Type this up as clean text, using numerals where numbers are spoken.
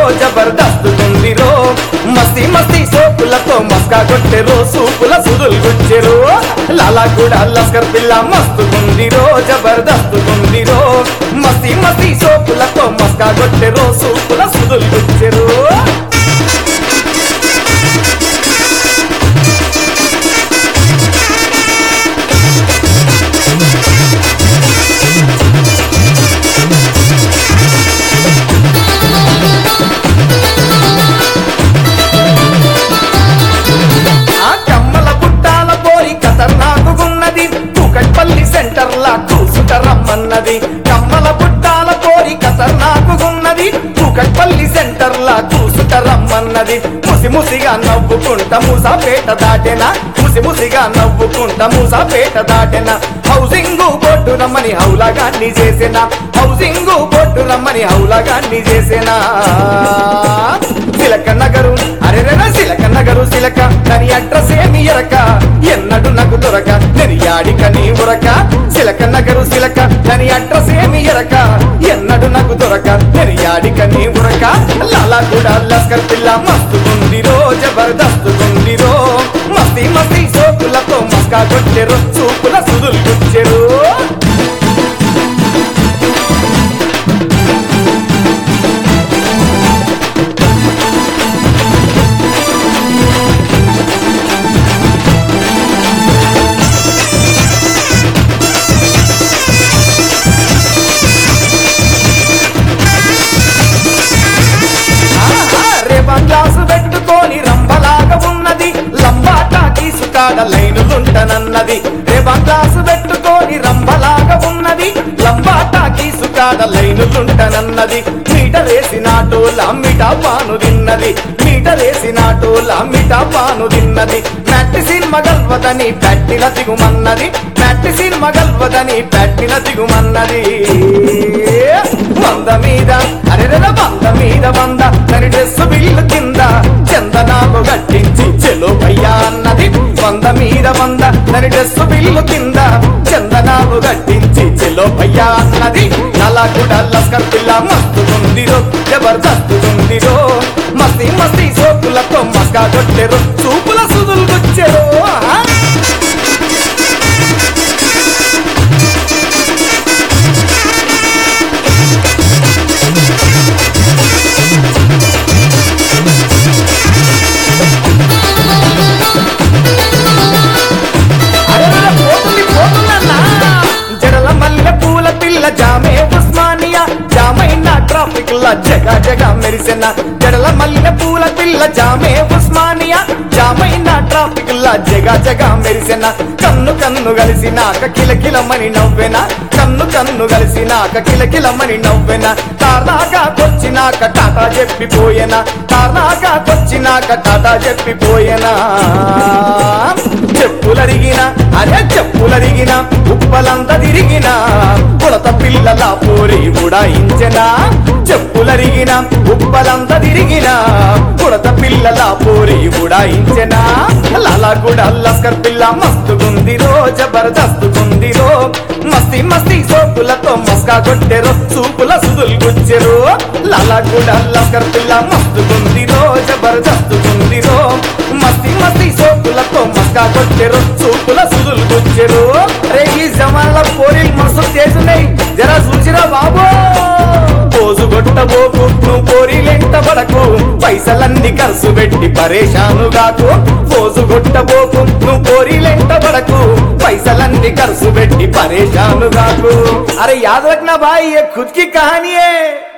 జబర్దస్త్ గుందిరో మస్తి మస్తి సోకులతో మస్కా కొట్టెరో సూపుల సుదులు గుచ్చెరో లాలా కూడా లస్కర్ పిల్ల మస్తు గుందిరో జబర్దస్త్ గుందిరో మస్తి మస్తి సోకులతో మస్కా కొట్టెరో సూపుల సుదులు గుచ్చెరో సెంటర్లా కూసుటరమ్మన్నది కమ్మల పుట్టాల కోరి ఖతర్నాకున్నది కూకట్పల్లి సెంటర్లా కూసుటరమ్మన్నది ముసిముసిగా నవ్వుకుంటా మూసాపేట దాటెనా ముసిముసిగా నవ్వుకుంటా మూసాపేట దాటెనా హౌసింగ్ బోర్డు రమ్మని హౌలాగాన్ని చేసేనా హౌసింగ్ బోర్డు రమ్మని హౌలాగాన్ని చేసేనా సిలక నగరు అరెరెన సిలక నగరు సిలక దాని అడ్రస్ ఏమి ఎరక ఎన్నడు నాకు దొరక నేను యాడిక నీ ఉరక సిలక నగరు సిలక దాని అడ్రస్ ఏమి ఎరక ఎన్నడు నాకు దొరక నేను యాడిక నీ ఉరక లాలా కూడా లస్కర్ పిల్ల మస్తు గుందిరో జబర్దస్త్ గుందిరో మస్తి మస్తి సోకులతో మస్కా కొట్టెరు చూపుల సుదులు గుచ్చెరు గ్లాసు పెట్టుకొని రంబలాగా ఉన్నది లంబాటా తీసుకాడ లైనులుంటనన్నది రేవా గ్లాసు పెట్టుకొని రంబలాగా ఉన్నది లంబాటా తీసుకాడ లైనులుంటనన్నది మీటరేసినాటోల మిఠా పాను తిన్నది మీటరేసినాటోల మిఠా పాను తిన్నది మ్యాటి సినిమా గల్వదని పెట్టిన దిగుమన్నది మ్యాటి సినిమా గల్వదని పెట్టిన దిగుమన్నది వంద మీద అరెరెల వంద మీద వంద తని డ్రెస్ బిల్లు కింద చందనాలు గట్టించి చెలో భయ్యా అన్నది వంద మీద వంద తని డ్రెస్ బిల్లు కింద చందనాలు గట్టించి చెలో భయ్యా అన్నది అలా కూడా లస్కర్ పిల్ల మస్తు గుందిరో జబర్దస్త్ గుందిరో మస్తి మస్తి సోకులతో మస్కా కొట్టెరు చూపుల సుదులు గుచ్చెరు జామే ఉస్మానియా జామైనా ట్రాఫిక్ లా జగా జగా మెరిసెనా జడల మల్లె పూల పిల్ల జామే ఉస్మానియా జామైనా ట్రాఫిక్ లా జగా జగా మెరిసెనా కన్ను కన్ను కలిసినాక కిలకిలమని నవ్వెనా కన్ను కన్ను కలిసినాక కిలకిలమని నవ్వెనా తార్నాగా కొచ్చినాక టాటా చెప్పిపోయేనా తార్నాగా కొచ్చినాక టాటా చెప్పిపోయేనా చెప్పులరిగిన అరే చెప్పులరిగిన ఉప్పలంతా తిరిగిన కొడత పిల్లల పోరి ఉడాయించెనా చెప్పులరిగిన ఉప్పలంతా తిరిగిన కొడత పిల్లల పోరి ఉడాయించెనా లాలా కూడా లస్కర్ పిల్ల మస్తు గుందిరో జబర్దస్త్ గుందిరో మస్తి మస్తి సోకులతో మస్కా కొట్టెరు చూపుల సుదులు గుచ్చెరు లాలా కూడా లస్కర్ పిల్ల మస్తు గుందిరో జబర్దస్త్ గుందిరో మస్తి మస్తి సోకులతో మస్కా కొట్టెరు చూపుల సుదులు గుచ్చెరు రే ఈ జమానాల పోరీలు మస్తు చేస్తున్నాయి జరా చూసిరా బాబో పోజు కొట్టబోకు నువ్వు పోరీలెంట పడకు పైసలన్నీ ఖర్చు పెట్టి పరేషాను గాకు పోజు కొట్టబోకు నువ్వు పోరీలెంట పడకు పైసలన్నీ ఖర్చు పెట్టి పరేషాను గాకు అరే యాద్ రఖనా భాई ये खुद की कहानी है।